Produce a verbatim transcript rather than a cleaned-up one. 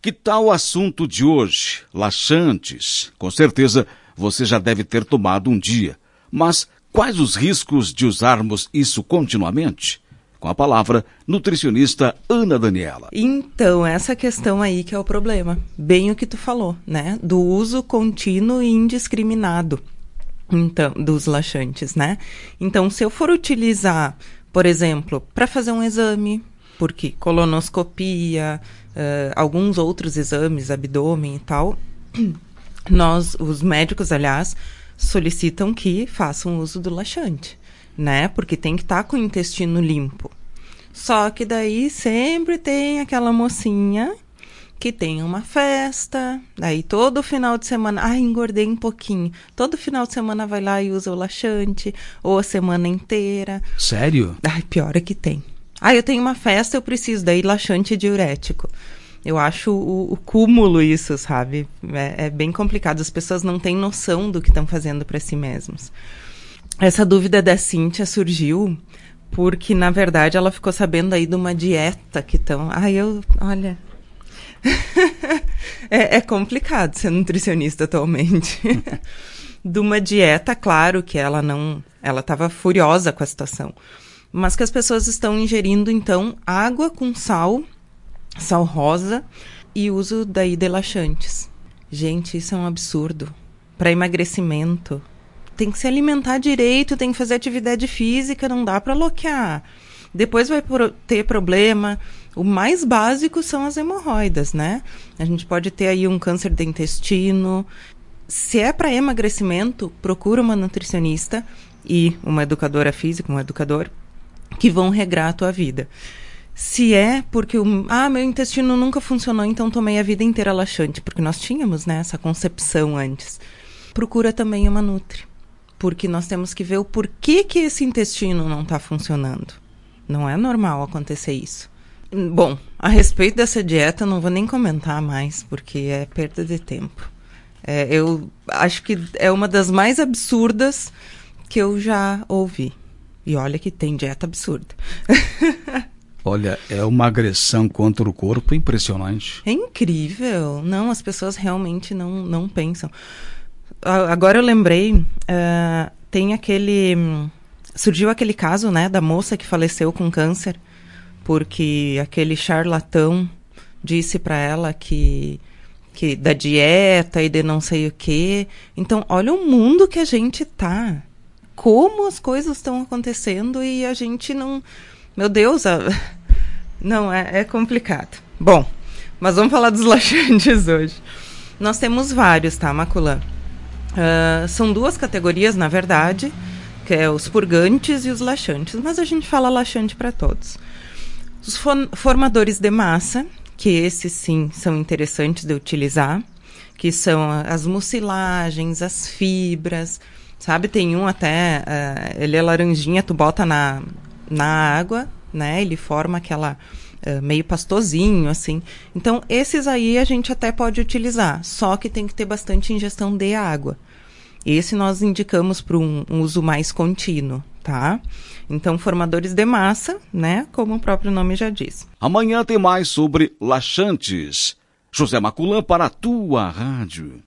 Que tal o assunto de hoje? Laxantes. Com certeza você já deve ter tomado um dia. Mas quais os riscos de usarmos isso continuamente? Com a palavra, nutricionista Ana Daniela. Então, essa questão aí que é o problema. Bem o que tu falou, né? Do uso contínuo e indiscriminado então, dos laxantes, né? Então, se eu for utilizar, por exemplo, para fazer um exame, porque colonoscopia, uh, alguns outros exames, abdômen e tal, nós, os médicos, aliás, solicitam que façam uso do laxante, né? Porque tem que estar com o intestino limpo. Só que daí sempre tem aquela mocinha que tem uma festa, daí todo final de semana, ai, engordei um pouquinho. Todo final de semana vai lá e usa o laxante, ou a semana inteira. Sério? Ai, pior é que tem. Ah, eu tenho uma festa, eu preciso, daí laxante diurético. Eu acho o, o cúmulo isso, sabe? É, é bem complicado, as pessoas não têm noção do que estão fazendo para si mesmos. Essa dúvida da Cíntia surgiu porque, na verdade, ela ficou sabendo aí de uma dieta que estão... Ai, eu... Olha... é, é complicado ser nutricionista atualmente. De uma dieta, claro que ela não... Ela estava furiosa com a situação. Mas que as pessoas estão ingerindo, então, água com sal, sal rosa, e uso daí de laxantes. Gente, isso é um absurdo. Para emagrecimento... Tem que se alimentar direito, tem que fazer atividade física, não dá para loquear. Depois vai pro- ter problema. O mais básico são as hemorroidas, né? A gente pode ter aí um câncer de intestino. Se é para emagrecimento, procura uma nutricionista e uma educadora física, um educador, que vão regrar a tua vida. Se é porque, o, ah, meu intestino nunca funcionou, então tomei a vida inteira laxante, porque nós tínhamos, né, essa concepção antes. Procura também uma nutri. Porque nós temos que ver o porquê que esse intestino não está funcionando. Não é normal acontecer isso. Bom, a respeito dessa dieta, eu não vou nem comentar mais, porque é perda de tempo. É, eu acho que é uma das mais absurdas que eu já ouvi. E olha que tem dieta absurda. Olha, é uma agressão contra o corpo impressionante. É incrível. Não, as pessoas realmente não, não pensam. Agora eu lembrei, uh, tem aquele... Surgiu aquele caso, né, da moça que faleceu com câncer, porque aquele charlatão disse para ela que, que da dieta e de não sei o quê. Então, olha o mundo que a gente tá. Como as coisas estão acontecendo e a gente não... Meu Deus, a... não, é, é complicado. Bom, mas vamos falar dos laxantes hoje. Nós temos vários, tá, Maculã? Uh, são duas categorias, na verdade, que é os purgantes e os laxantes, mas a gente fala laxante para todos. Os for- formadores de massa, que esses sim são interessantes de utilizar, que são as mucilagens, as fibras, sabe? Tem um até, uh, ele é laranjinha, tu bota na, na água, né? Ele forma aquela... Uh, meio pastosinho, assim. Então, esses aí a gente até pode utilizar, só que tem que ter bastante ingestão de água. Esse nós indicamos para um, um uso mais contínuo, tá? Então, formadores de massa, né? Como o próprio nome já diz. Amanhã tem mais sobre laxantes. José Maculã para a tua rádio.